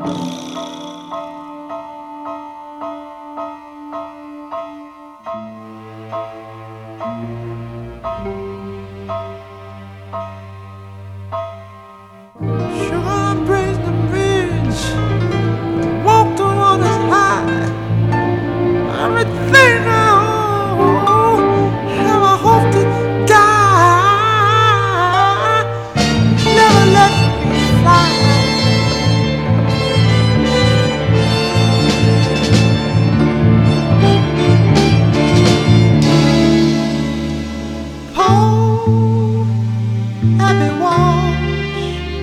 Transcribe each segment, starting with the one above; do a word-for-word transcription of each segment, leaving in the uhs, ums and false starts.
Sugar praised the bridge, walked on waters high. Everything I own, have I hope to die. Never let me fly. Oh, happy wash.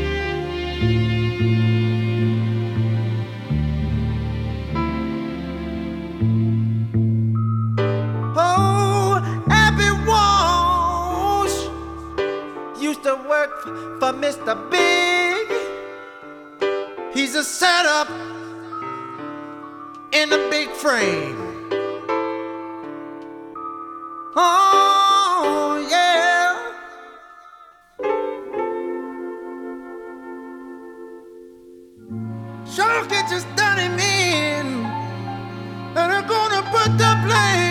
Oh, happy wash. Used to work for Mister Big. He's a setup in a big frame. Oh, yeah. Sure can just done him in, and I'm gonna put the blame